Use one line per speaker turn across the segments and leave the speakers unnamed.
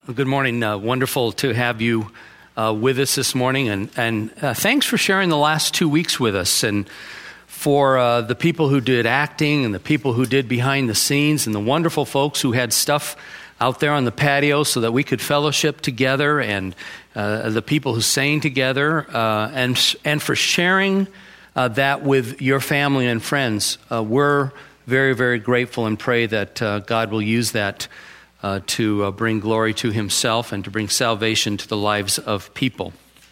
Good morning. Wonderful to have you with us this morning. And thanks for sharing the last 2 weeks with us. And for the people who did acting and the people who did behind the scenes and the wonderful folks who had stuff out there on the patio so that we could fellowship together, and the people who sang together, and for sharing that with your family and friends. We're very, very grateful and pray that God will use that to bring glory to himself and to bring salvation to the lives of people.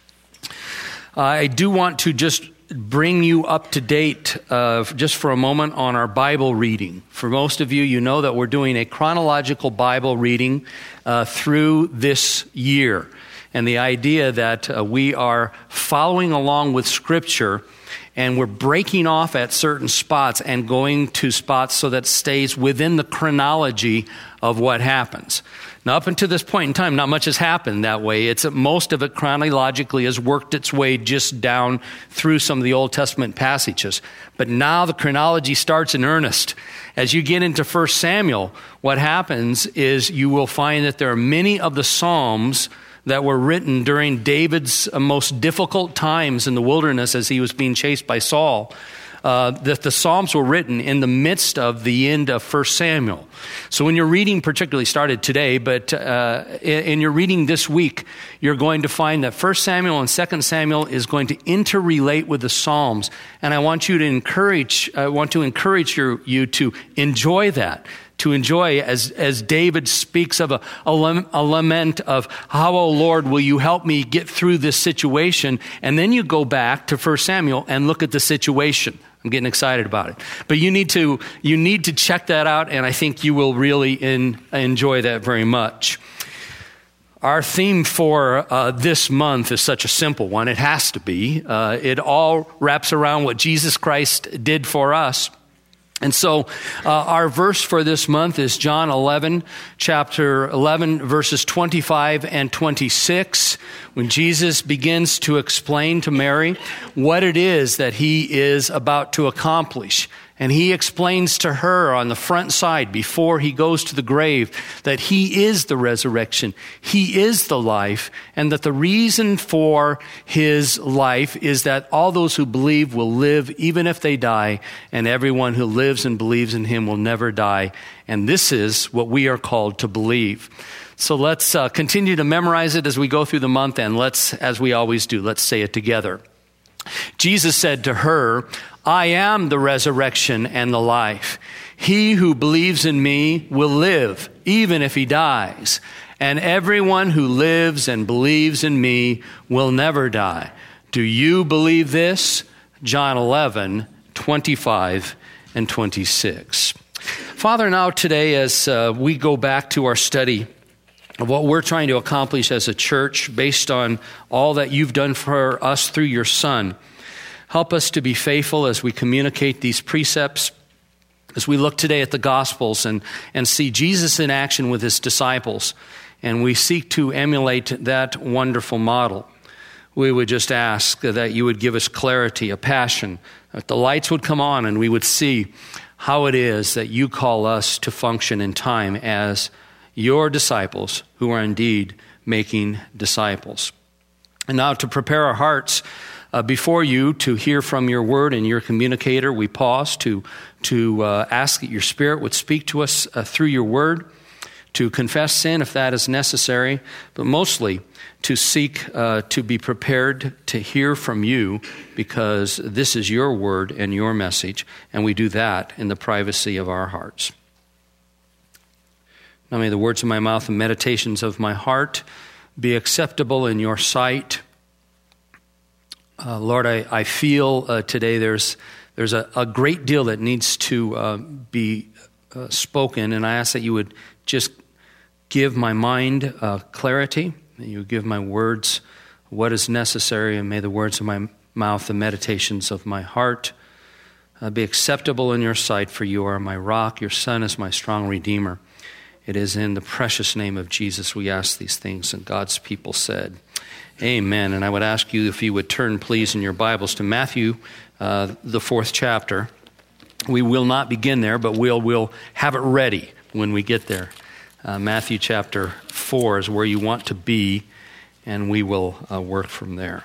I do want to just bring you up to date just for a moment on our Bible reading. For most of you, you know that we're doing a chronological Bible reading through this year. And the idea that we are following along with Scripture, and we're breaking off at certain spots and going to spots so that it stays within the chronology of what happens. Now, up until this point in time, not much has happened that way. Most of it chronologically has worked its way just down through some of the Old Testament passages. But now the chronology starts in earnest. As you get into 1 Samuel, what happens is you will find that there are many of the Psalms that were written during David's most difficult times in the wilderness as he was being chased by Saul. That the Psalms were written in the midst of the end of 1 Samuel. So when you're reading, particularly started today, but in your reading this week, you're going to find that 1 Samuel and 2 Samuel is going to interrelate with the Psalms. And I want to encourage you to enjoy that. To enjoy as David speaks of a lament of how, oh Lord, will you help me get through this situation? And then you go back to 1 Samuel and look at the situation. I'm getting excited about it. But you need to check that out, and I think you will really enjoy that very much. Our theme for this month is such a simple one. It has to be. It all wraps around what Jesus Christ did for us. And so our verse for this month is John 11, chapter 11, verses 25 and 26, when Jesus begins to explain to Mary what it is that he is about to accomplish. And he explains to her on the front side before he goes to the grave that he is the resurrection, he is the life, and that the reason for his life is that all those who believe will live even if they die, and everyone who lives and believes in him will never die. And this is what we are called to believe. So let's continue to memorize it as we go through the month, and let's, as we always do, let's say it together. Jesus said to her, I am the resurrection and the life. He who believes in me will live, even if he dies. And everyone who lives and believes in me will never die. Do you believe this? John 11, 25 and 26. Father, now today as we go back to our study of what we're trying to accomplish as a church based on all that you've done for us through your Son, help us to be faithful as we communicate these precepts, as we look today at the Gospels and see Jesus in action with his disciples, and we seek to emulate that wonderful model. We would just ask that you would give us clarity, a passion, that the lights would come on and we would see how it is that you call us to function in time as your disciples who are indeed making disciples. And now to prepare our hearts before you to hear from your word and your communicator, we pause to ask that your Spirit would speak to us through your word, to confess sin if that is necessary, but mostly to seek to be prepared to hear from you, because this is your word and your message, and we do that in the privacy of our hearts. Now may the words of my mouth and meditations of my heart be acceptable in your sight. Lord, I feel today there's a great deal that needs to be spoken, and I ask that you would just give my mind clarity, that you would give my words what is necessary, and may the words of my mouth, the meditations of my heart be acceptable in your sight, for you are my rock, your Son is my strong Redeemer. It is in the precious name of Jesus we ask these things, and God's people said, amen. And I would ask you if you would turn, please, in your Bibles to Matthew, the 4th chapter. We will not begin there, but we'll have it ready when we get there. Matthew chapter 4. 4 is where you want to be, and we will work from there.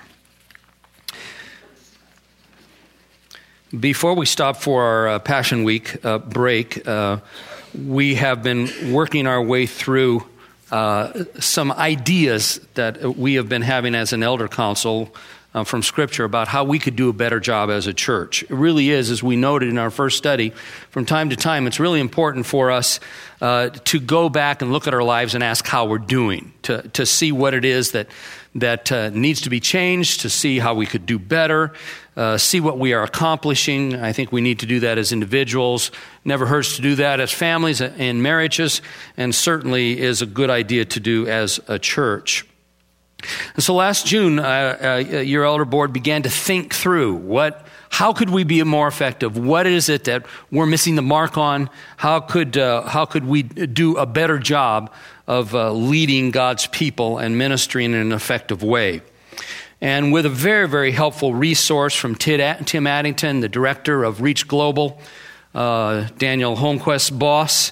Before we stop for our Passion Week break, we have been working our way through some ideas that we have been having as an elder council from Scripture about how we could do a better job as a church. It really is, as we noted in our first study, from time to time, it's really important for us to go back and look at our lives and ask how we're doing, to see what it is that needs to be changed, to see how we could do better, see what we are accomplishing. I think we need to do that as individuals. Never hurts to do that as families and marriages, and certainly is a good idea to do as a church. And so last June, your elder board began to think through how could we be more effective? What is it that we're missing the mark on? How could we do a better job of leading God's people and ministering in an effective way? And with a very, very helpful resource from Tim Addington, the director of Reach Global, Daniel Holmquist's boss,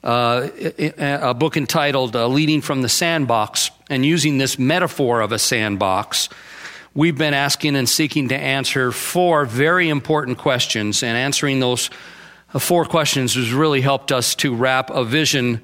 a book entitled Leading from the Sandbox, and using this metaphor of a sandbox, we've been asking and seeking to answer 4 very important questions, and answering those 4 questions has really helped us to wrap a vision,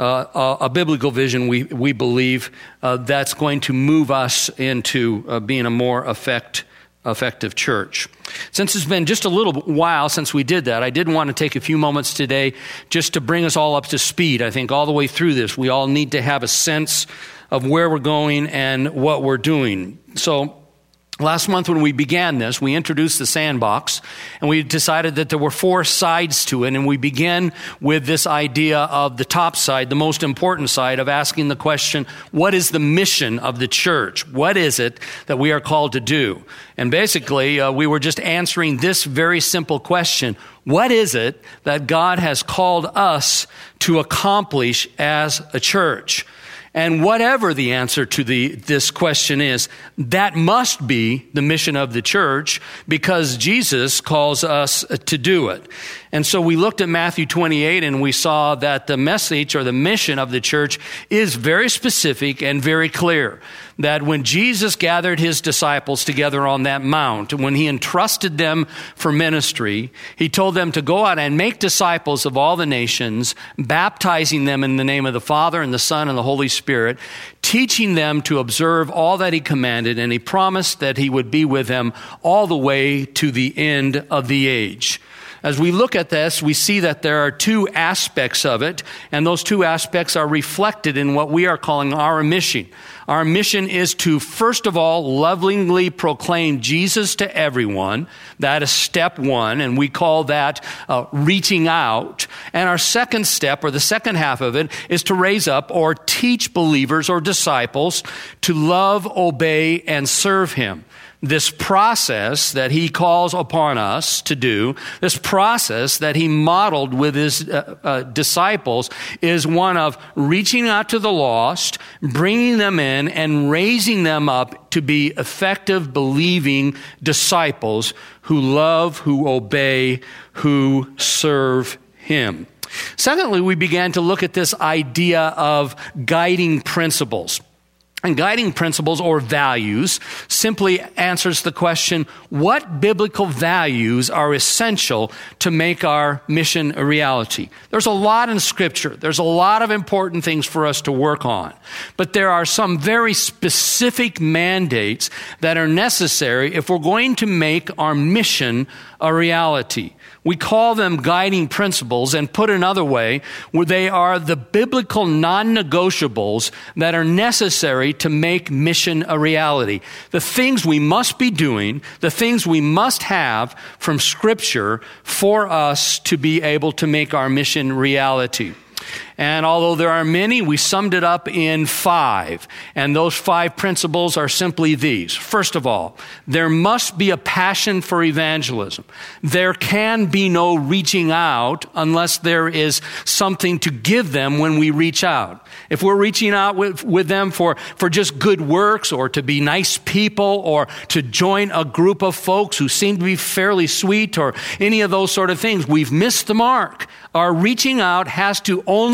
a biblical vision, we believe, that's going to move us into being a more effective church. Since it's been just a little while since we did that, I did want to take a few moments today just to bring us all up to speed. I think all the way through this, we all need to have a sense of where we're going and what we're doing. So last month when we began this, we introduced the sandbox, and we decided that there were 4 sides to it, and we began with this idea of the top side, the most important side, of asking the question, what is the mission of the church? What is it that we are called to do? And basically, we were just answering this very simple question: what is it that God has called us to accomplish as a church? And whatever the answer to this question is, that must be the mission of the church, because Jesus calls us to do it. And so we looked at Matthew 28, and we saw that the message or the mission of the church is very specific and very clear. That when Jesus gathered his disciples together on that mount, when he entrusted them for ministry, he told them to go out and make disciples of all the nations, baptizing them in the name of the Father and the Son and the Holy Spirit, teaching them to observe all that he commanded, and he promised that he would be with them all the way to the end of the age. As we look at this, we see that there are 2 aspects of it, and those 2 aspects are reflected in what we are calling our mission. Our mission is to, first of all, lovingly proclaim Jesus to everyone. That is step 1, and we call that reaching out. And our second step, or the second half of it, is to raise up or teach believers or disciples to love, obey, and serve him. This process that he calls upon us to do, this process that he modeled with his disciples, is one of reaching out to the lost, bringing them in, and raising them up to be effective, believing disciples who love, who obey, who serve him. Secondly, we began to look at this idea of guiding principles. And guiding principles or values simply answers the question, what biblical values are essential to make our mission a reality? There's a lot in Scripture. There's a lot of important things for us to work on. But there are some very specific mandates that are necessary if we're going to make our mission a reality. We call them guiding principles, and put another way, where they are the biblical non-negotiables that are necessary to make mission a reality. The things we must be doing, the things we must have from Scripture for us to be able to make our mission reality. And although there are many, we summed it up in 5. And those 5 principles are simply these. First of all, there must be a passion for evangelism. There can be no reaching out unless there is something to give them when we reach out. If we're reaching out with them for just good works, or to be nice people, or to join a group of folks who seem to be fairly sweet, or any of those sort of things, we've missed the mark. Our reaching out has to only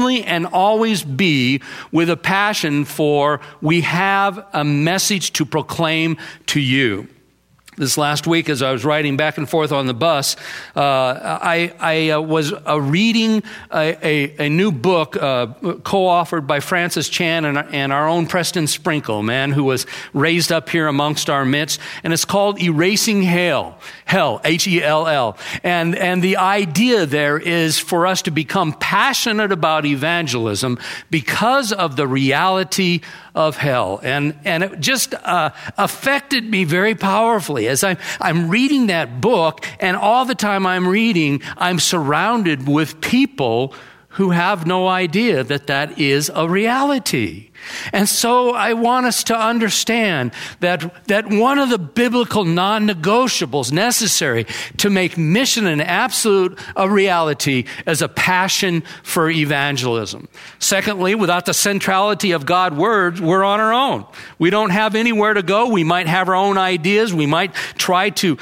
continually and always be with a passion for we have a message to proclaim to you. This last week, as I was riding back and forth on the bus, I was reading a new book co-authored by Francis Chan and our own Preston Sprinkle, man who was raised up here amongst our midst, and it's called Erasing Hell, H-E-L-L. And the idea there is for us to become passionate about evangelism because of the reality of hell. And it just affected me very powerfully as I'm reading that book, and all the time I'm reading, I'm surrounded with people who have no idea that that is a reality. And so I want us to understand that one of the biblical non-negotiables necessary to make mission an absolute a reality is a passion for evangelism. Secondly, without the centrality of God's word, we're on our own. We don't have anywhere to go. We might have our own ideas. We might try to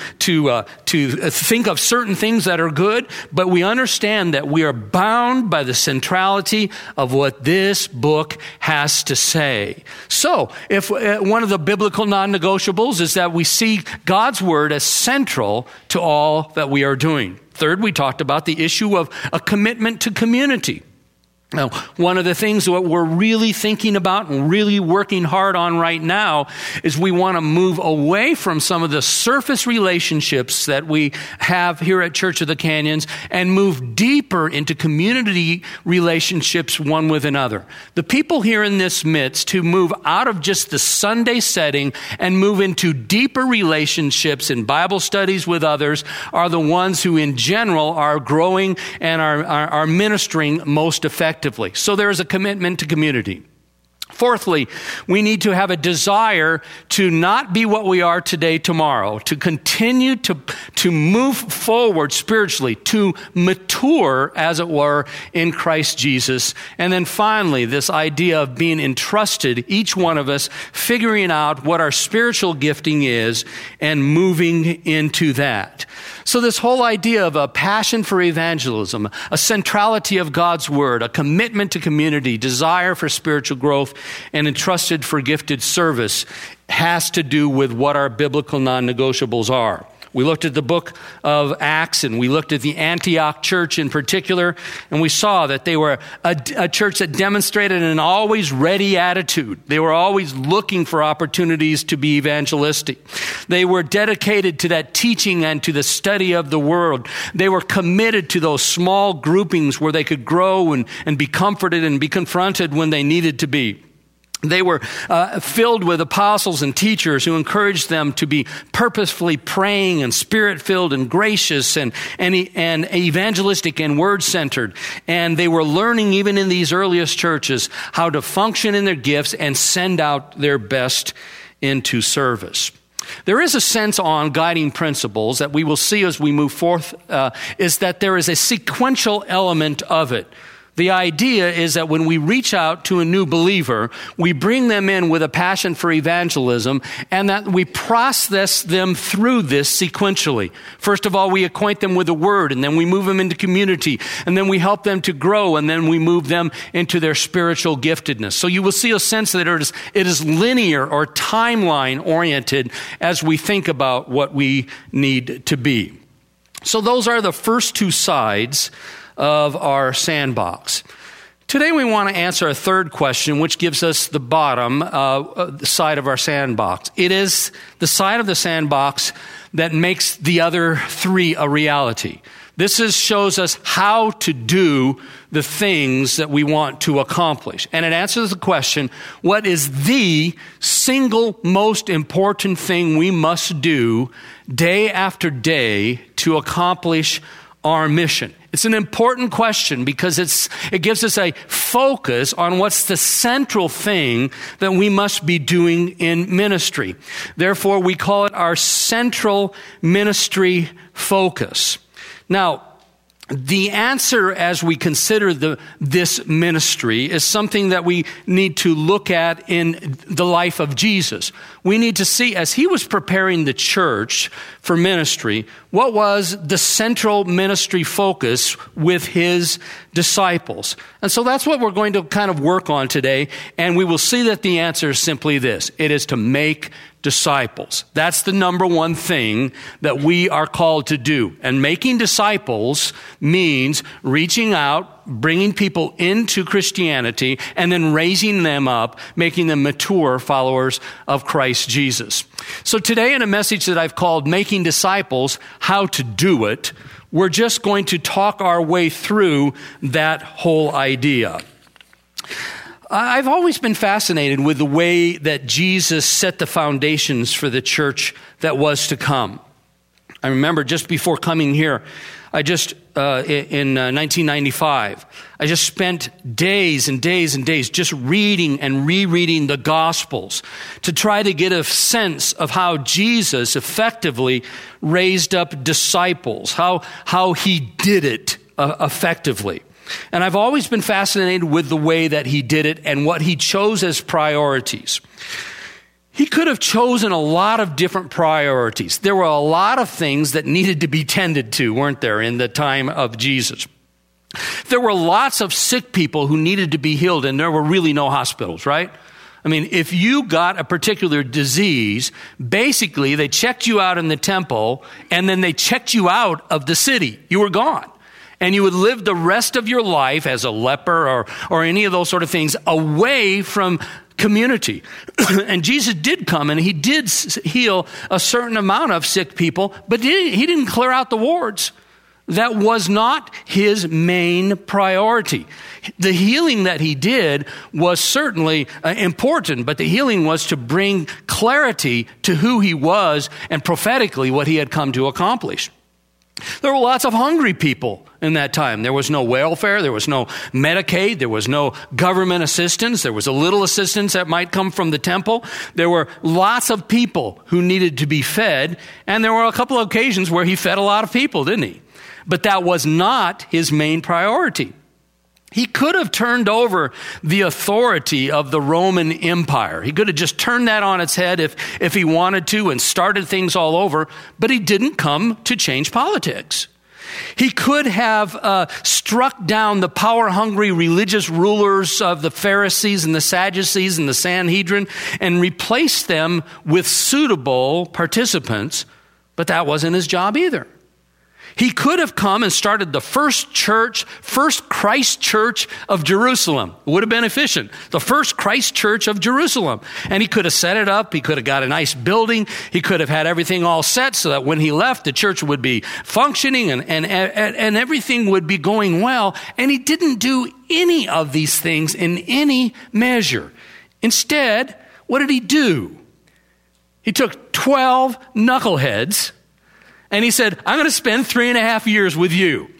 think of certain things that are good, but we understand that we are bound by the centrality of what this book has to say. So, if one of the biblical non-negotiables is that we see God's word as central to all that we are doing. Third, we talked about the issue of a commitment to community. Now, one of the things that we're really thinking about and really working hard on right now is we want to move away from some of the surface relationships that we have here at Church of the Canyons and move deeper into community relationships one with another. The people here in this midst who move out of just the Sunday setting and move into deeper relationships in Bible studies with others are the ones who in general are growing and are ministering most effectively. So there is a commitment to community. Fourthly, we need to have a desire to not be what we are today, tomorrow, to continue to move forward spiritually, to mature, as it were, in Christ Jesus. And then finally, this idea of being entrusted, each one of us figuring out what our spiritual gifting is and moving into that. So this whole idea of a passion for evangelism, a centrality of God's word, a commitment to community, desire for spiritual growth, and entrusted for gifted service has to do with what our biblical non-negotiables are. We looked at the book of Acts, and we looked at the Antioch church in particular, and we saw that they were a church that demonstrated an always ready attitude. They were always looking for opportunities to be evangelistic. They were dedicated to that teaching and to the study of the word. They were committed to those small groupings where they could grow and be comforted and be confronted when they needed to be. They were filled with apostles and teachers who encouraged them to be purposefully praying and spirit-filled and gracious and evangelistic and word-centered. And they were learning, even in these earliest churches, how to function in their gifts and send out their best into service. There is a sense on guiding principles that we will see as we move forth, is that there is a sequential element of it. The idea is that when we reach out to a new believer, we bring them in with a passion for evangelism, and that we process them through this sequentially. First of all, we acquaint them with the word, and then we move them into community, and then we help them to grow, and then we move them into their spiritual giftedness. So you will see a sense that it is linear or timeline oriented as we think about what we need to be. So those are the first two sides of our sandbox. Today we want to answer a third question, which gives us the bottom side of our sandbox. It is the side of the sandbox that makes the other three a reality. This shows us how to do the things that we want to accomplish. And it answers the question, what is the single most important thing we must do day after day to accomplish our mission? It's an important question because it gives us a focus on what's the central thing that we must be doing in ministry. Therefore, we call it our central ministry focus. Now, the answer as we consider this ministry is something that we need to look at in the life of Jesus. We need to see, as he was preparing the church for ministry, what was the central ministry focus with his disciples. And so that's what we're going to kind of work on today, and we will see that the answer is simply this. It is to make disciples. That's the number one thing that we are called to do. And making disciples means reaching out, bringing people into Christianity, and then raising them up, making them mature followers of Christ Jesus. So today, in a message that I've called Making Disciples, How to Do It, we're just going to talk our way through that whole idea. I've always been fascinated with the way that Jesus set the foundations for the church that was to come. I remember just before coming here, in 1995, I just spent days and days and days just reading and rereading the Gospels to try to get a sense of how Jesus effectively raised up disciples, how he did it effectively. And I've always been fascinated with the way that he did it and what he chose as priorities. He could have chosen a lot of different priorities. There were a lot of things that needed to be tended to, weren't there, in the time of Jesus? There were lots of sick people who needed to be healed, and there were really no hospitals, right? I mean, if you got a particular disease, basically they checked you out in the temple, and then they checked you out of the city. You were gone. And you would live the rest of your life as a leper or any of those sort of things away from community. And Jesus did come and he did heal a certain amount of sick people, but he didn't clear out the wards. That was not his main priority. The healing that he did was certainly important, but the healing was to bring clarity to who he was and prophetically what he had come to accomplish. There were lots of hungry people in that time. There was no welfare. There was no Medicaid. There was no government assistance. There was a little assistance that might come from the temple. There were lots of people who needed to be fed. And there were a couple of occasions where he fed a lot of people, didn't he? But that was not his main priority. He could have turned over the authority of the Roman Empire. He could have just turned that on its head if he wanted to and started things all over, but he didn't come to change politics. He could have struck down the power-hungry religious rulers of the Pharisees and the Sadducees and the Sanhedrin and replaced them with suitable participants, but that wasn't his job either. He could have come and started the first Christ Church of Jerusalem. It would have been efficient. The first Christ Church of Jerusalem. And he could have set it up. He could have got a nice building. He could have had everything all set so that when he left, the church would be functioning and everything would be going well. And he didn't do any of these things in any measure. Instead, what did he do? He took 12 knuckleheads and he said, I'm going to spend 3.5 years with you.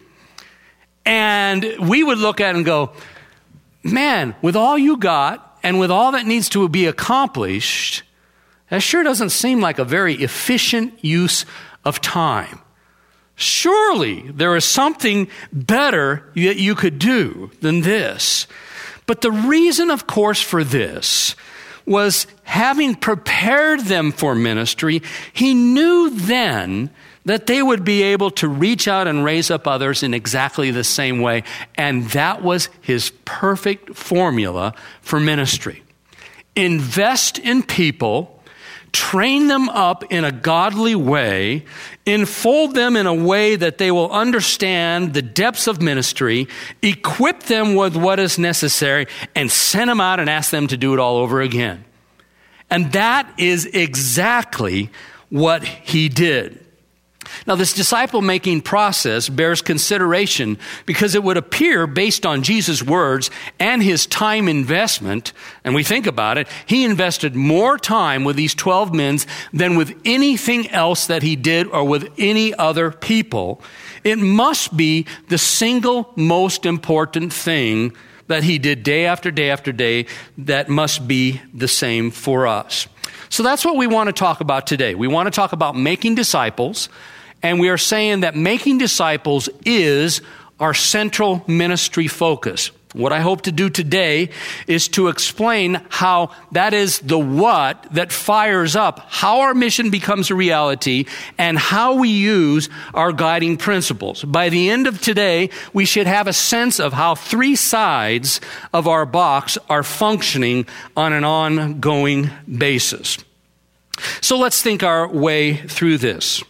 And we would look at it and go, man, with all you got and with all that needs to be accomplished, that sure doesn't seem like a very efficient use of time. Surely there is something better that you could do than this. But the reason, of course, for this was having prepared them for ministry, he knew then that they would be able to reach out and raise up others in exactly the same way. And that was his perfect formula for ministry. Invest in people, train them up in a godly way, enfold them in a way that they will understand the depths of ministry, equip them with what is necessary, and send them out and ask them to do it all over again. And that is exactly what he did. Now, this disciple-making process bears consideration because it would appear, based on Jesus' words and his time investment, and we think about it, he invested more time with these 12 men than with anything else that he did or with any other people. It must be the single most important thing that he did day after day after day that must be the same for us. So that's what we want to talk about today. We want to talk about making disciples, and we are saying that making disciples is our central ministry focus. What I hope to do today is to explain how that is the what that fires up how our mission becomes a reality and how we use our guiding principles. By the end of today, we should have a sense of how three sides of our box are functioning on an ongoing basis. So let's think our way through this.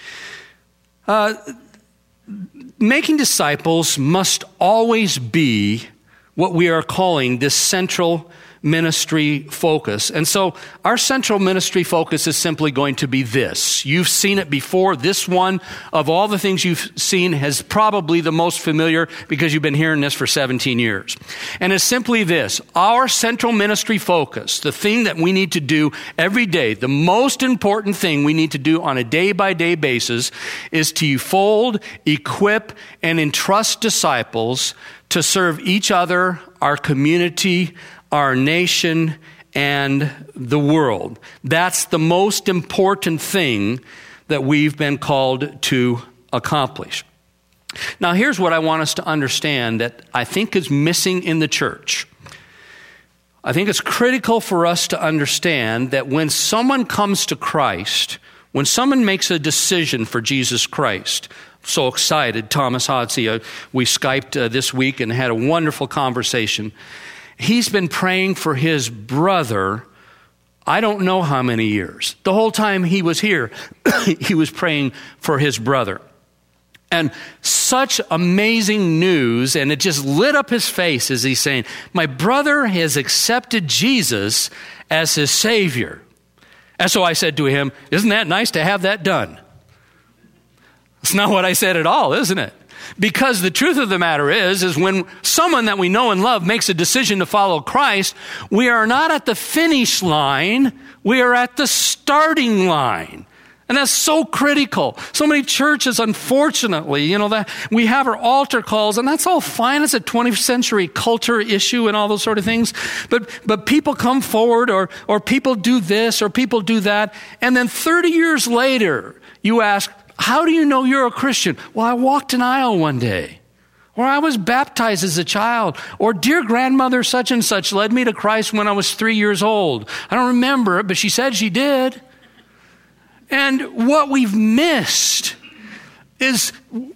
Making disciples must always be what we are calling this central ministry focus. And so our central ministry focus is simply going to be this. You've seen it before. This one, of all the things you've seen, has probably the most familiar because you've been hearing this for 17 years. And it's simply this. Our central ministry focus, the thing that we need to do every day, the most important thing we need to do on a day-by-day basis is to fold, equip, and entrust disciples to serve each other, our community, our nation, and the world. That's the most important thing that we've been called to accomplish. Now, here's what I want us to understand that I think is missing in the church. I think it's critical for us to understand that when someone comes to Christ, when someone makes a decision for Jesus Christ, so excited, Thomas Hodsey, we Skyped this week and had a wonderful conversation. He's been praying for his brother, I don't know how many years. The whole time he was here, he was praying for his brother. And such amazing news, and it just lit up his face as he's saying, my brother has accepted Jesus as his Savior. And so I said to him, isn't that nice to have that done? It's not what I said at all, isn't it? Because the truth of the matter is when someone that we know and love makes a decision to follow Christ, we are not at the finish line, we are at the starting line. And that's so critical. So many churches, unfortunately, that we have our altar calls, and that's all fine. It's a 20th century culture issue and all those sort of things. But people come forward or people do this or people do that. And then 30 years later, you ask, how do you know you're a Christian? Well, I walked an aisle one day. Or I was baptized as a child. Or dear grandmother such and such led me to Christ when I was 3 years old. I don't remember it, but she said she did. And what we've missed is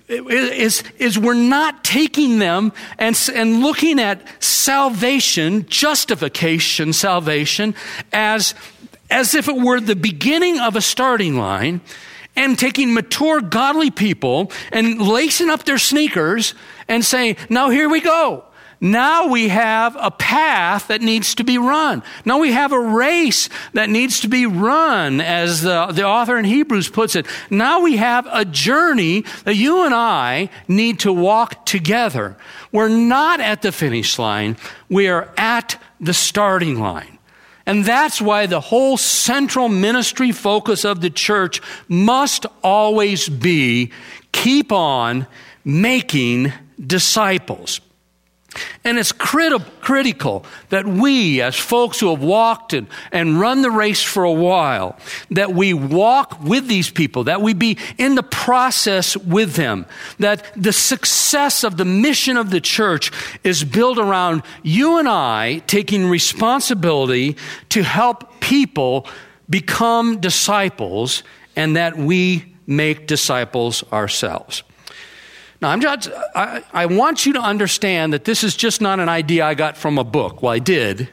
we're not taking them and looking at salvation, justification, salvation, as if it were the beginning of a starting line, and taking mature, godly people and lacing up their sneakers and saying, now here we go. Now we have a path that needs to be run. Now we have a race that needs to be run, as the author in Hebrews puts it. Now we have a journey that you and I need to walk together. We're not at the finish line. We are at the starting line. And that's why the whole central ministry focus of the church must always be keep on making disciples. And it's critical that we, as folks who have walked and run the race for a while, that we walk with these people, that we be in the process with them, that the success of the mission of the church is built around you and I taking responsibility to help people become disciples, and that we make disciples ourselves. Now, I want you to understand that this is just not an idea I got from a book. Well, I did,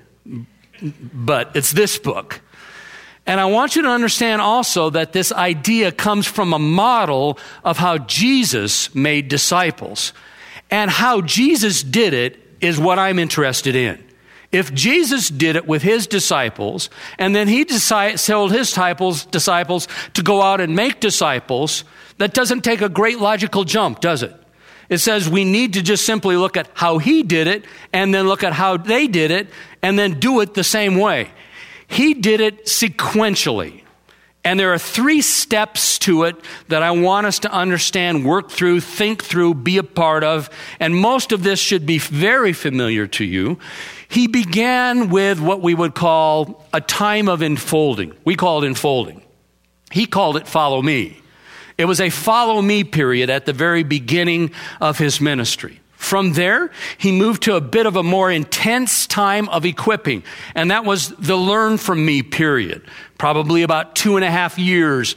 but it's this book. And I want you to understand also that this idea comes from a model of how Jesus made disciples. And how Jesus did it is what I'm interested in. If Jesus did it with his disciples, and then he told his disciples to go out and make disciples, that doesn't take a great logical jump, does it? It says we need to just simply look at how he did it, and then look at how they did it, and then do it the same way. He did it sequentially. And there are 3 steps to it that I want us to understand, work through, think through, be a part of. And most of this should be very familiar to you. He began with what we would call a time of enfolding. We call it enfolding. He called it follow me. It was a follow me period at the very beginning of his ministry. From there, he moved to a bit of a more intense time of equipping, and that was the learn from me period, probably about 2.5 years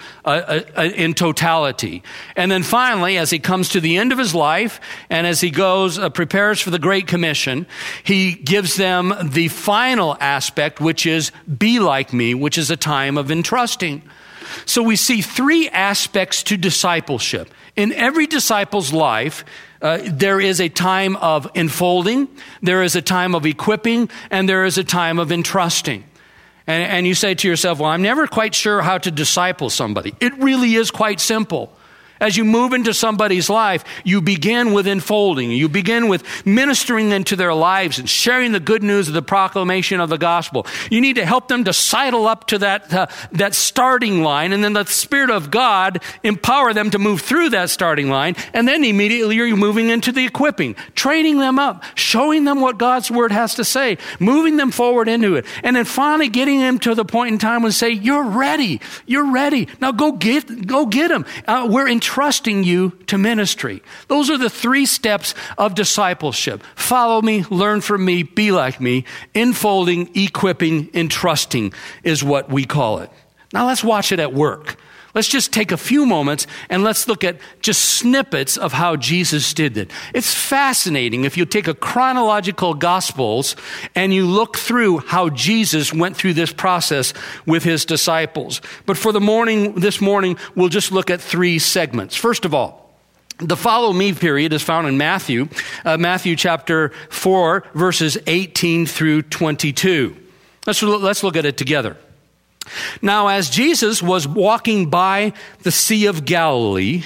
in totality. And then finally, as he comes to the end of his life, and as he goes, prepares for the Great Commission, he gives them the final aspect, which is be like me, which is a time of entrusting. So we see 3 aspects to discipleship. In every disciple's life, there is a time of enfolding, there is a time of equipping, and there is a time of entrusting. And you say to yourself, well, I'm never quite sure how to disciple somebody. It really is quite simple. As you move into somebody's life, you begin with enfolding. You begin with ministering into their lives and sharing the good news of the proclamation of the gospel. You need to help them to sidle up to that starting line, and then the Spirit of God empower them to move through that starting line, and then immediately you're moving into the equipping, training them up, showing them what God's word has to say, moving them forward into it, and then finally getting them to the point in time when say, you're ready. Now go get them. We're entrusting you to ministry. Those are the 3 steps of discipleship. Follow me, learn from me, be like me. Enfolding, equipping, entrusting is what we call it. Now let's watch it at work. Let's just take a few moments and let's look at just snippets of how Jesus did it. It's fascinating if you take a chronological Gospels and you look through how Jesus went through this process with his disciples. But for this morning, we'll just look at 3 segments. First of all, the follow me period is found in Matthew chapter 4, verses 18 through 22. Let's look at it together. Now, as Jesus was walking by the Sea of Galilee,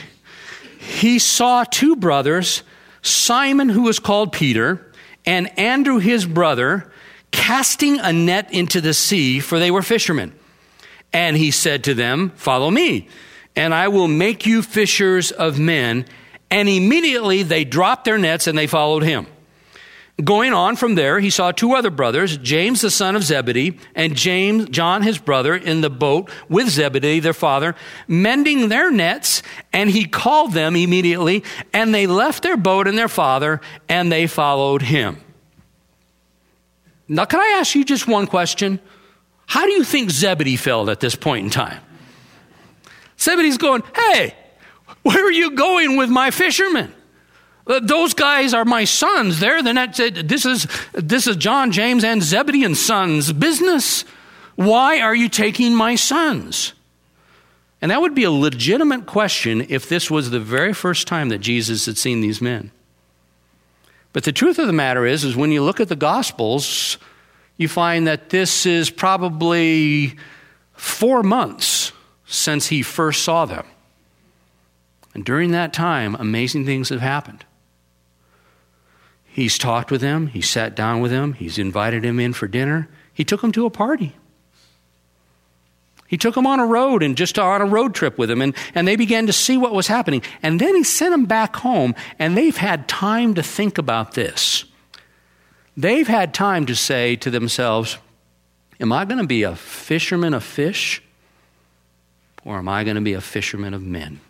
he saw 2 brothers, Simon, who was called Peter, and Andrew, his brother, casting a net into the sea, for they were fishermen. And he said to them, follow me, and I will make you fishers of men. And immediately they dropped their nets and they followed him. Going on from there, he saw 2 other brothers, James the son of Zebedee, and John his brother, in the boat with Zebedee their father, mending their nets, and he called them immediately, and they left their boat and their father, and they followed him. Now, can I ask you just one question? How do you think Zebedee felt at this point in time? Zebedee's going, hey, where are you going with my fishermen? Those guys are my sons. This is John, James, and Zebedee and sons' business. Why are you taking my sons? And that would be a legitimate question if this was the very first time that Jesus had seen these men. But the truth of the matter is when you look at the Gospels, you find that this is probably 4 months since he first saw them. And during that time, amazing things have happened. He's talked with them. He sat down with them. He's invited him in for dinner. He took him to a party. He took him on a road and just on a road trip with him. And they began to see what was happening. And then he sent them back home. And they've had time to think about this. They've had time to say to themselves, am I going to be a fisherman of fish? Or am I going to be a fisherman of men?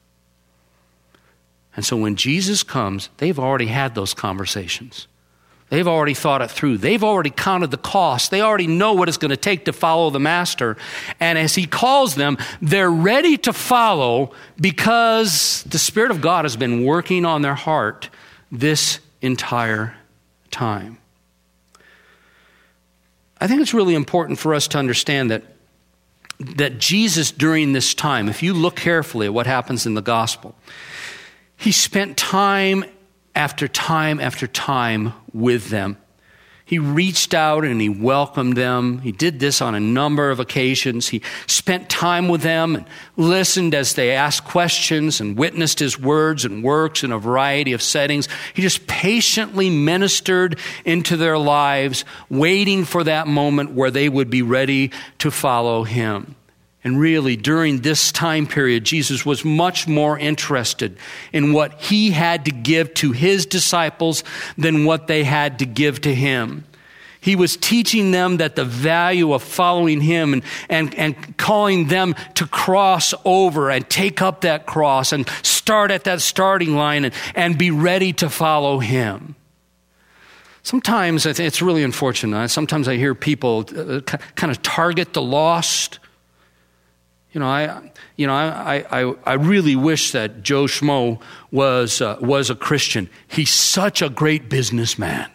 And so when Jesus comes, they've already had those conversations. They've already thought it through. They've already counted the cost. They already know what it's going to take to follow the master. And as he calls them, they're ready to follow because the Spirit of God has been working on their heart this entire time. I think it's really important for us to understand that Jesus during this time, if you look carefully at what happens in the gospel, he spent time after time after time with them. He reached out and he welcomed them. He did this on a number of occasions. He spent time with them and listened as they asked questions and witnessed his words and works in a variety of settings. He just patiently ministered into their lives, waiting for that moment where they would be ready to follow him. And really, during this time period, Jesus was much more interested in what he had to give to his disciples than what they had to give to him. He was teaching them that the value of following him and calling them to cross over and take up that cross and start at that starting line and be ready to follow him. Sometimes I think it's really unfortunate. Sometimes I hear people kind of target the lost. I really wish that Joe Schmo was a Christian. He's such a great businessman.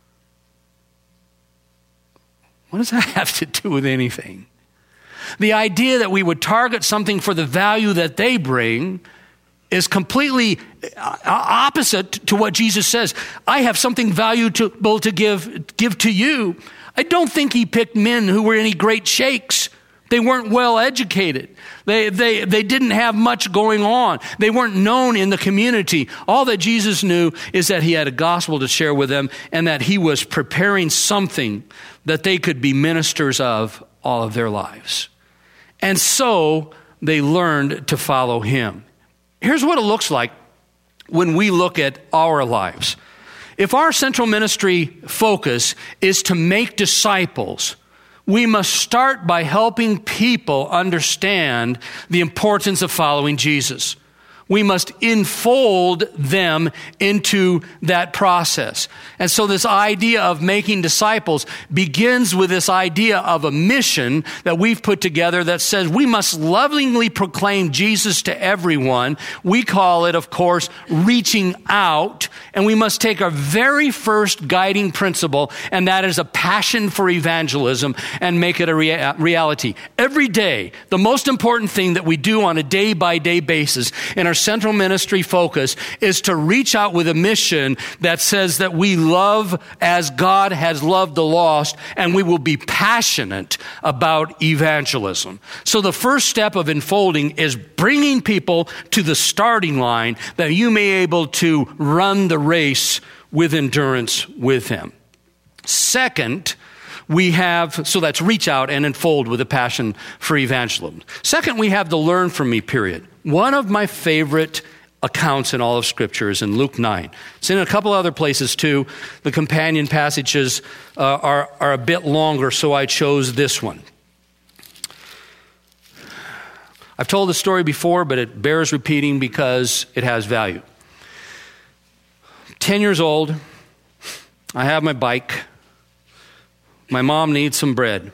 What does that have to do with anything? The idea that we would target something for the value that they bring is completely opposite to what Jesus says. I have something valuable to give to you. I don't think he picked men who were any great sheikhs. They weren't well educated. They didn't have much going on. They weren't known in the community. All that Jesus knew is that he had a gospel to share with them and that he was preparing something that they could be ministers of all of their lives. And so they learned to follow him. Here's what it looks like when we look at our lives. If our central ministry focus is to make disciples, we must start by helping people understand the importance of following Jesus. We must enfold them into that process. And so this idea of making disciples begins with this idea of a mission that we've put together that says we must lovingly proclaim Jesus to everyone. We call it, of course, reaching out. And we must take our very first guiding principle, and that is a passion for evangelism, and make it a reality. Every day, the most important thing that we do on a day-by-day basis in our central ministry focus is to reach out with a mission that says that we love as God has loved the lost, and we will be passionate about evangelism. So the first step of enfolding is bringing people to the starting line that you may be able to run the race with endurance with him. Second, so that's reach out and enfold with a passion for evangelism. Second, we have the learn from me period. One of my favorite accounts in all of Scripture is in Luke 9. It's in a couple other places too. The companion passages are a bit longer, so I chose this one. I've told the story before, but it bears repeating because it has value. 10 years old, I have my bike. My mom needs some bread.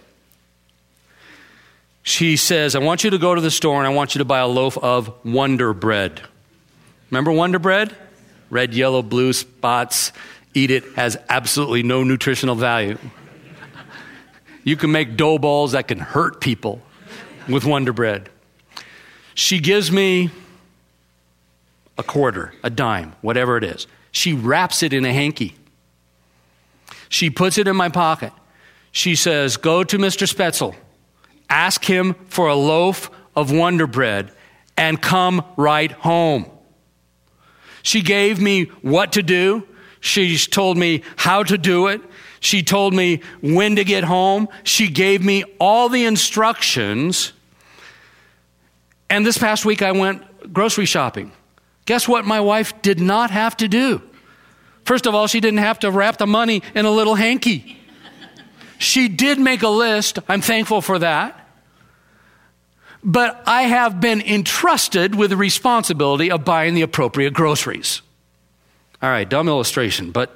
She says, I want you to go to the store and I want you to buy a loaf of Wonder Bread. Remember Wonder Bread? Red, yellow, blue spots. Eat it. Has absolutely no nutritional value. You can make dough balls that can hurt people with Wonder Bread. She gives me a quarter, a dime, whatever it is. She wraps it in a hanky. She puts it in my pocket. She says, go to Mr. Spetzel. Ask him for a loaf of Wonder Bread and come right home. She gave me what to do. She told me how to do it. She told me when to get home. She gave me all the instructions. And this past week I went grocery shopping. Guess what my wife did not have to do? First of all, she didn't have to wrap the money in a little hanky. She did make a list. I'm thankful for that. But I have been entrusted with the responsibility of buying the appropriate groceries. All right, dumb illustration, but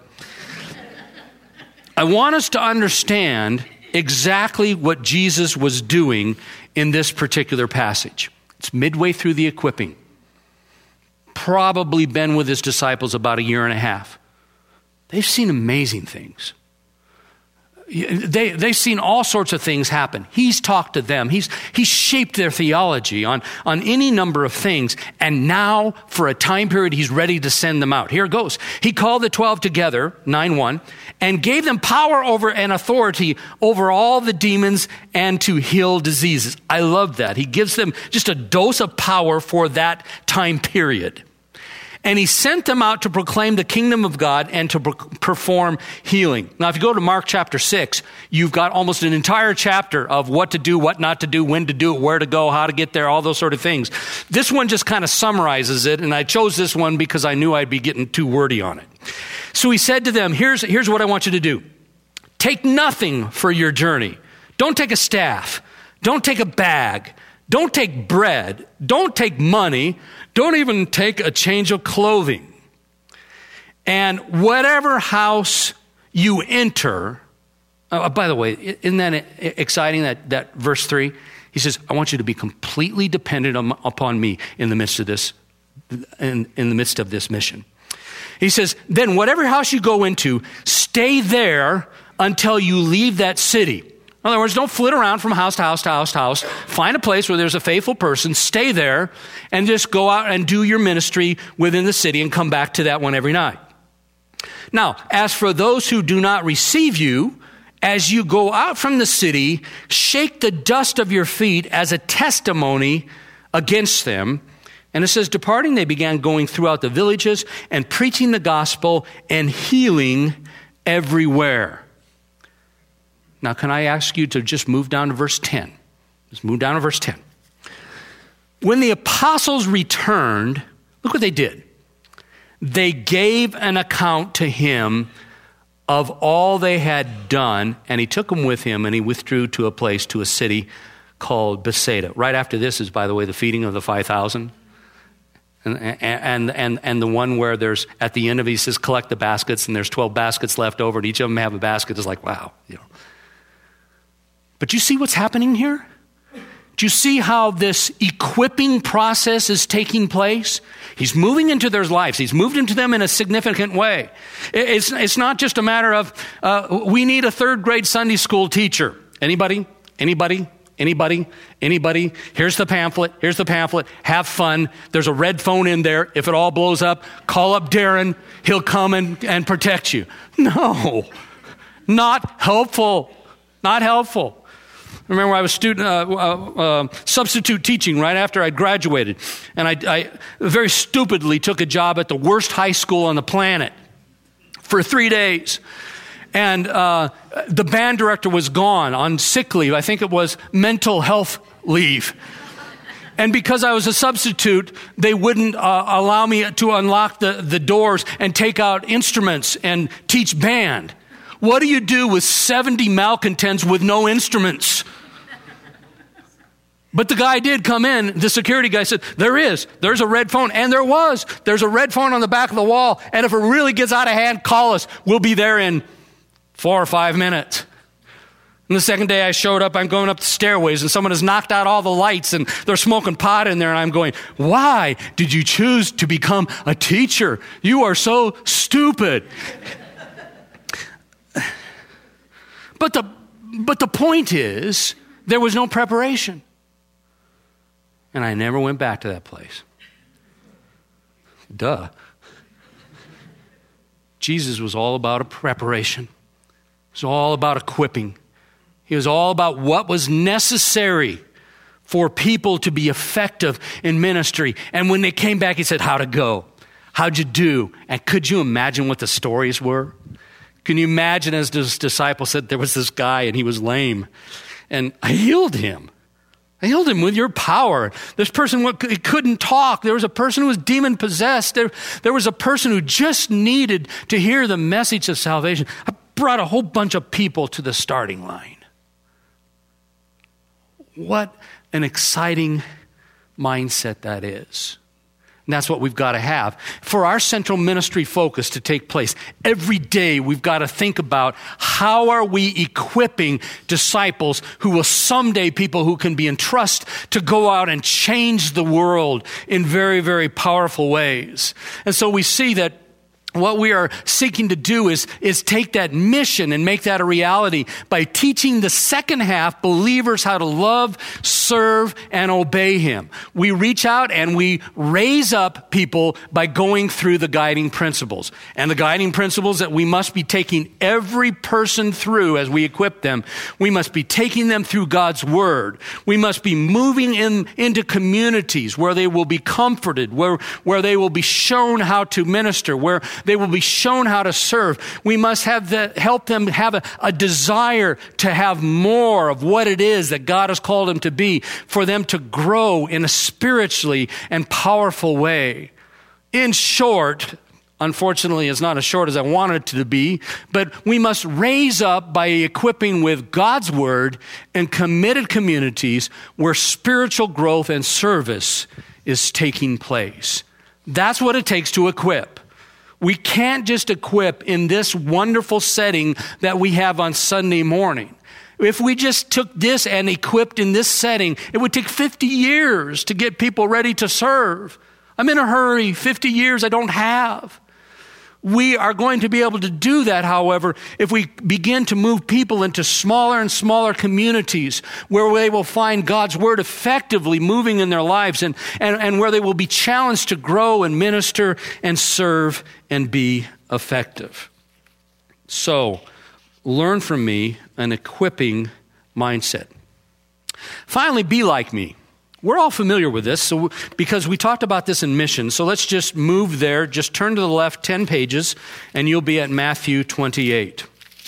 I want us to understand exactly what Jesus was doing in this particular passage. It's midway through the equipping. Probably been with his disciples about a year and a half. They've seen amazing things. They've seen all sorts of things happen. He's talked to them. He's shaped their theology on any number of things. And now, for a time period, he's ready to send them out. Here it goes. He called the 12 together, 9:1, and gave them power over and authority over all the demons and to heal diseases. I love that. He gives them just a dose of power for that time period. And he sent them out to proclaim the kingdom of God and to perform healing. Now, if you go to Mark chapter 6, you've got almost an entire chapter of what to do, what not to do, when to do it, where to go, how to get there, all those sort of things. This one just kind of summarizes it, and I chose this one because I knew I'd be getting too wordy on it. So he said to them, here's what I want you to do. Take nothing for your journey. Don't take a staff. Don't take a bag. Don't take bread. Don't take money. Don't even take a change of clothing. And whatever house you enter, by the way, isn't that exciting, that verse 3? He says, I want you to be completely dependent upon me in the midst of this, in the midst of this mission. He says, then whatever house you go into, stay there until you leave that city. In other words, don't flit around from house to house to house to house. Find a place where there's a faithful person, stay there, and just go out and do your ministry within the city and come back to that one every night. Now, as for those who do not receive you, as you go out from the city, shake the dust of your feet as a testimony against them. And it says, departing, they began going throughout the villages and preaching the gospel and healing everywhere. Now, can I ask you to just move down to verse 10? Just move down to verse 10. When the apostles returned, look what they did. They gave an account to him of all they had done, and he took them with him, and he withdrew to a city called Bethsaida. Right after this is, by the way, the feeding of the 5,000. And the one where there's, at the end of it, he says, collect the baskets, and there's 12 baskets left over, and each of them have a basket. It's like, wow, But you see what's happening here? Do you see how this equipping process is taking place? He's moving into their lives. He's moved into them in a significant way. It's not just a matter of, we need a third grade Sunday school teacher. Anybody? Here's the pamphlet. Have fun. There's a red phone in there. If it all blows up, call up Darren. He'll come and protect you. No, not helpful. Not helpful. I remember I was substitute teaching right after I graduated, and I very stupidly took a job at the worst high school on the planet for 3 days. And the band director was gone on sick leave. I think it was mental health leave. And because I was a substitute, they wouldn't allow me to unlock the doors and take out instruments and teach band. What do you do with 70 malcontents with no instruments? But the guy did come in. The security guy said, there's a red phone. And there's a red phone on the back of the wall. And if it really gets out of hand, call us. We'll be there in 4 or 5 minutes. And the second day I showed up, I'm going up the stairways and someone has knocked out all the lights and they're smoking pot in there. And I'm going, why did you choose to become a teacher? You are so stupid. But the point is, there was no preparation. And I never went back to that place. Duh. Jesus was all about a preparation. It was all about equipping. He was all about what was necessary for people to be effective in ministry. And when they came back, he said, how'd it go? How'd you do? And could you imagine what the stories were? Can you imagine as his disciples said, there was this guy and he was lame. And I healed him. I healed him with your power. This person couldn't talk. There was a person who was demon possessed. There was a person who just needed to hear the message of salvation. I brought a whole bunch of people to the starting line. What an exciting mindset that is. And that's what we've got to have. For our central ministry focus to take place, every day we've got to think about how are we equipping disciples who will someday people who can be entrusted to go out and change the world in very, very powerful ways. And so we see that what we are seeking to do is take that mission and make that a reality by teaching the second half believers how to love, serve, and obey him. We reach out and we raise up people by going through the guiding principles. And the guiding principles that we must be taking every person through as we equip them, we must be taking them through God's word. We must be moving into communities where they will be comforted, where they will be shown how to minister, where they will be shown how to serve. We must help them have a desire to have more of what it is that God has called them to be, for them to grow in a spiritually and powerful way. In short, Unfortunately, it's not as short as I wanted it to be, but we must raise up by equipping with God's word and committed communities where spiritual growth and service is taking place. That's what it takes to equip. We can't just equip in this wonderful setting that we have on Sunday morning. If we just took this and equipped in this setting, it would take 50 years to get people ready to serve. I'm in a hurry. 50 years I don't have. We are going to be able to do that, however, if we begin to move people into smaller and smaller communities where they will find God's word effectively moving in their lives and where they will be challenged to grow and minister and serve and be effective. So, learn from me an equipping mindset. Finally, be like me. We're all familiar with this because we talked about this in mission. So let's just move there. Just turn to the left 10 pages and you'll be at Matthew 28.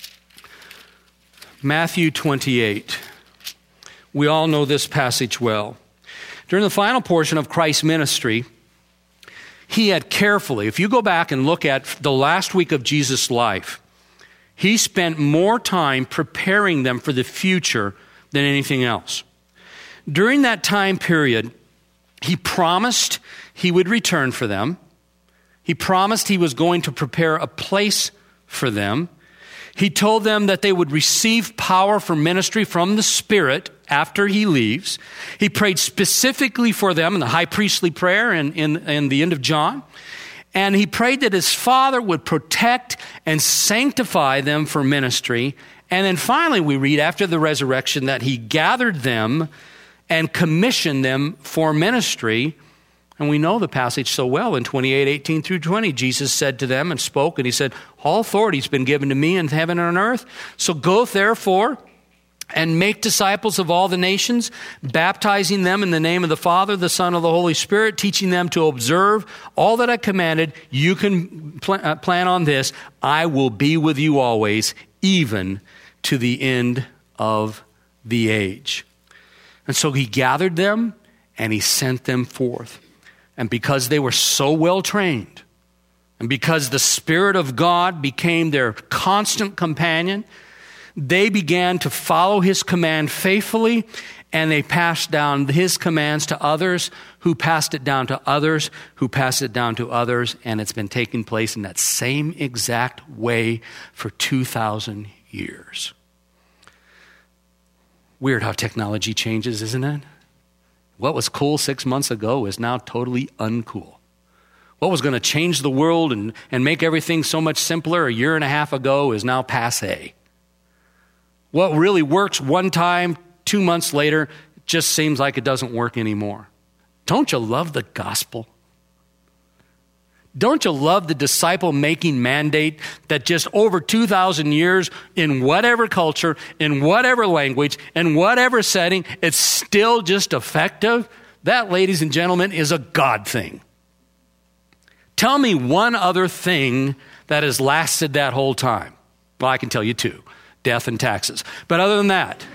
Matthew 28. We all know this passage well. During the final portion of Christ's ministry, he had carefully, if you go back and look at the last week of Jesus' life, he spent more time preparing them for the future than anything else. During that time period, he promised he would return for them. He promised he was going to prepare a place for them. He told them that they would receive power for ministry from the Spirit after he leaves. He prayed specifically for them in the high priestly prayer in the end of John. And he prayed that his Father would protect and sanctify them for ministry. And then finally we read after the resurrection that he gathered them and commissioned them for ministry. And we know the passage so well in 28:18 through 20. Jesus said to them and spoke, and he said, all authority has been given to me in heaven and on earth. So go therefore and make disciples of all the nations, baptizing them in the name of the Father, the Son, and the Holy Spirit, teaching them to observe all that I commanded. You can plan on this. I will be with you always, even to the end of the age. And so he gathered them and he sent them forth. And because they were so well trained, and because the Spirit of God became their constant companion, they began to follow his command faithfully, and they passed down his commands to others, who passed it down to others, who passed it down to others, and it's been taking place in that same exact way for 2,000 years. Weird how technology changes, isn't it? What was cool 6 months ago is now totally uncool. What was going to change the world and make everything so much simpler a year and a half ago is now passé. What really works one time, 2 months later, just seems like it doesn't work anymore. Don't you love the gospel? Don't you love the disciple-making mandate that just over 2,000 years, in whatever culture, in whatever language, in whatever setting, it's still just effective? That, ladies and gentlemen, is a God thing. Tell me one other thing that has lasted that whole time. Well, I can tell you two: death and taxes. But other than that,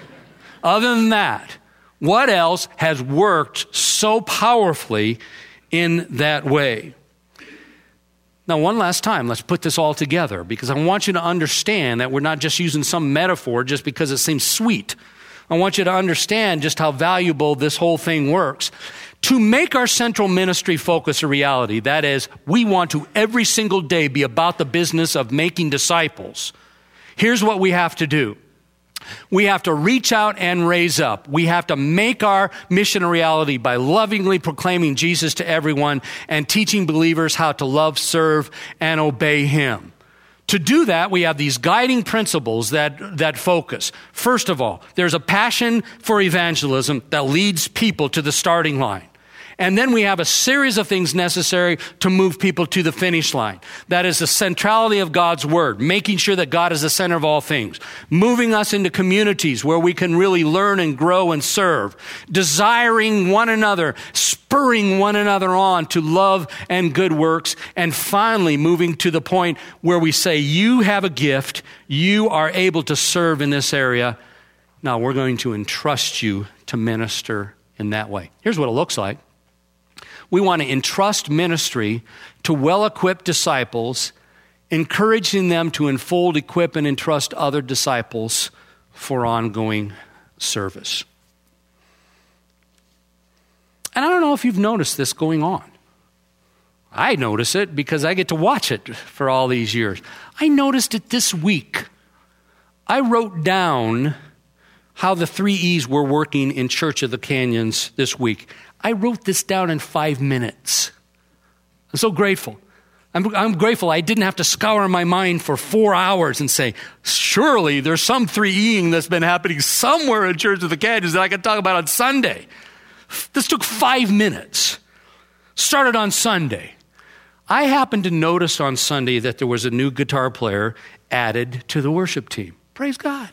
what else has worked so powerfully in that way? Now, one last time, let's put this all together, because I want you to understand that we're not just using some metaphor just because it seems sweet. I want you to understand just how valuable this whole thing works. To make our central ministry focus a reality, that is, we want to every single day be about the business of making disciples. Here's what we have to do. We have to reach out and raise up. We have to make our mission a reality by lovingly proclaiming Jesus to everyone and teaching believers how to love, serve, and obey him. To do that, we have these guiding principles that focus. First of all, there's a passion for evangelism that leads people to the starting line. And then we have a series of things necessary to move people to the finish line. That is the centrality of God's word, making sure that God is the center of all things, moving us into communities where we can really learn and grow and serve, desiring one another, spurring one another on to love and good works, and finally moving to the point where we say, you have a gift, you are able to serve in this area. Now we're going to entrust you to minister in that way. Here's what it looks like. We want to entrust ministry to well-equipped disciples, encouraging them to enfold, equip, and entrust other disciples for ongoing service. And I don't know if you've noticed this going on. I notice it because I get to watch it for all these years. I noticed it this week. I wrote down how the 3 E's were working in Church of the Canyons this week. I wrote this down in 5 minutes. I'm so grateful. I'm grateful I didn't have to scour my mind for 4 hours and say, surely there's some 3Eing that's been happening somewhere in Church of the Canyons that I can talk about on Sunday. This took 5 minutes. Started on Sunday. I happened to notice on Sunday that there was a new guitar player added to the worship team. Praise God.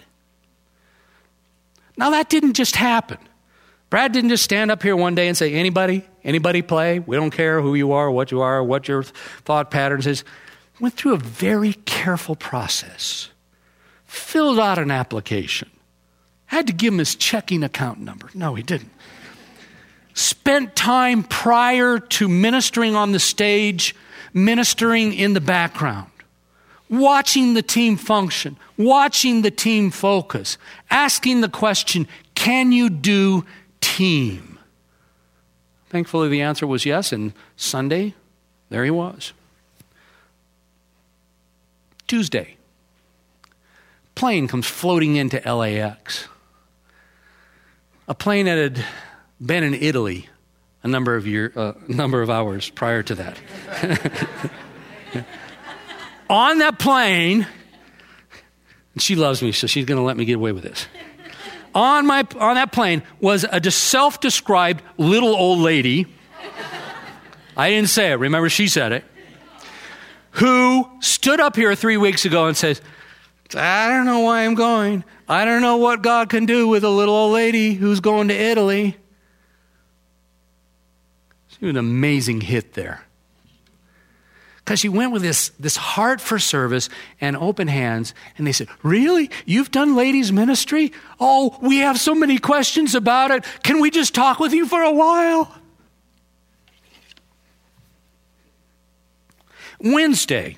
Now that didn't just happen. Brad didn't just stand up here one day and say, anybody play? We don't care who you are, what your thought patterns is. Went through a very careful process. Filled out an application. Had to give him his checking account number. No, he didn't. Spent time prior to ministering on the stage, ministering in the background, watching the team function, watching the team focus, asking the question, can you do team? Thankfully, the answer was yes, and Sunday, there he was. Tuesday, plane comes floating into LAX. A plane that had been in Italy a number of hours prior to that. On that plane, and she loves me, so she's going to let me get away with this. On that plane was a self-described little old lady. I didn't say it. Remember, she said it. Who stood up here 3 weeks ago and says, I don't know why I'm going. I don't know what God can do with a little old lady who's going to Italy. She was an amazing hit there. Because she went with this heart for service and open hands. And they said, really? You've done ladies ministry? Oh, we have so many questions about it. Can we just talk with you for a while? Wednesday.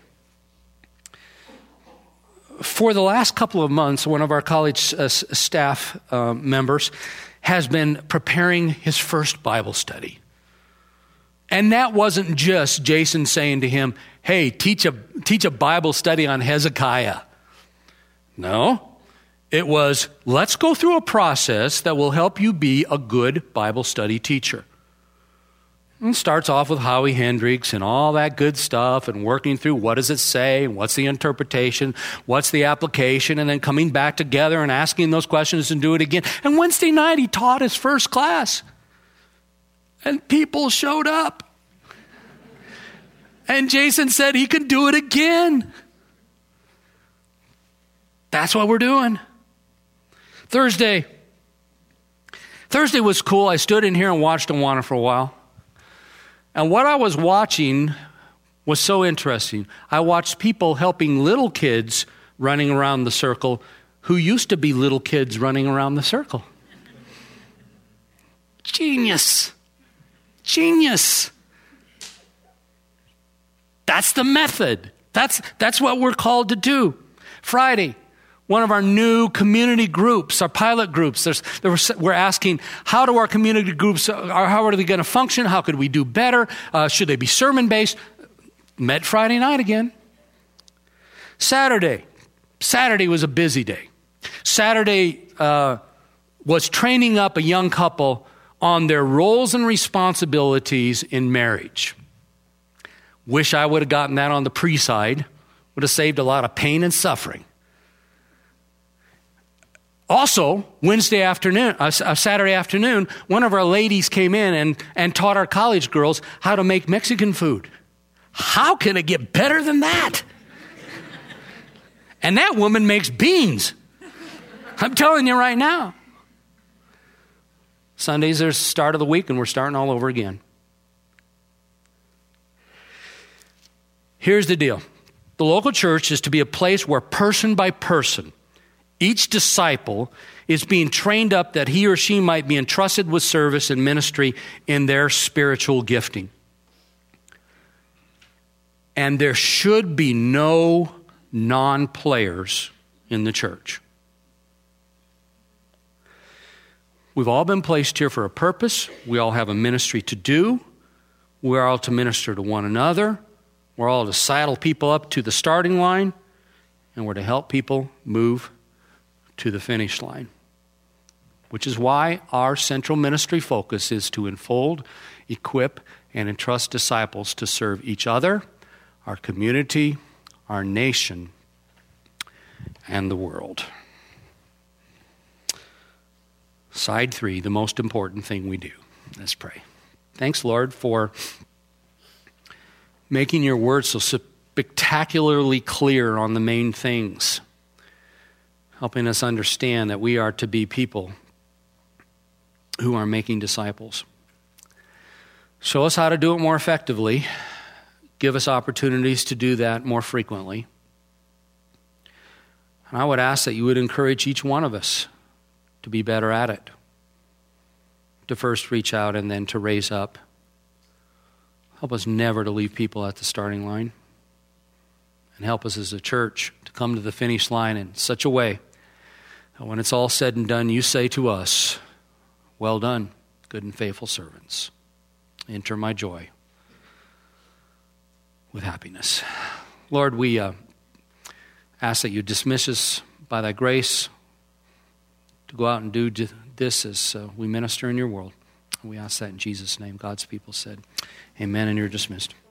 For the last couple of months, one of our college staff members has been preparing his first Bible study. And that wasn't just Jason saying to him, hey, teach a Bible study on Hezekiah. No, it was, let's go through a process that will help you be a good Bible study teacher. And starts off with Howie Hendricks and all that good stuff and working through what does it say, what's the interpretation, what's the application, and then coming back together and asking those questions and do it again. And Wednesday night he taught his first class. And people showed up. And Jason said he could do it again. That's what we're doing. Thursday was cool. I stood in here and watched Awana for a while. And what I was watching was so interesting. I watched people helping little kids running around the circle who used to be little kids running around the circle. Genius. That's the method. That's what we're called to do. Friday, one of our new community groups, our pilot groups, we're asking, how do our community groups, how are they going to function? How could we do better? Should they be sermon-based? Met Friday night again. Saturday was a busy day. Saturday was training up a young couple on their roles and responsibilities in marriage. Wish I would have gotten that on the pre-side. Would have saved a lot of pain and suffering. Also, Saturday afternoon, one of our ladies came in and taught our college girls how to make Mexican food. How can it get better than that? And that woman makes beans. I'm telling you right now. Sundays are the start of the week and we're starting all over again. Here's the deal. The local church is to be a place where person by person, Each disciple is being trained up that he or she might be entrusted with service and ministry in their spiritual gifting. And there should be no non-players in the church. We've all been placed here for a purpose. We all have a ministry to do. We're all to minister to one another. We're all to saddle people up to the starting line. And we're to help people move to the finish line. Which is why our central ministry focus is to enfold, equip, and entrust disciples to serve each other, our community, our nation, and the world. Side 3, the most important thing we do. Let's pray. Thanks, Lord, for making your word so spectacularly clear on the main things, helping us understand that we are to be people who are making disciples. Show us how to do it more effectively. Give us opportunities to do that more frequently. And I would ask that you would encourage each one of us to be better at it, to first reach out and then to raise up. Help us never to leave people at the starting line. And help us as a church to come to the finish line in such a way that when it's all said and done, you say to us, "Well done, good and faithful servants. Enter my joy with happiness." Lord, we ask that you dismiss us by thy grace to go out and do this as we minister in your world. We ask that in Jesus' name. God's people said, amen, and you're dismissed.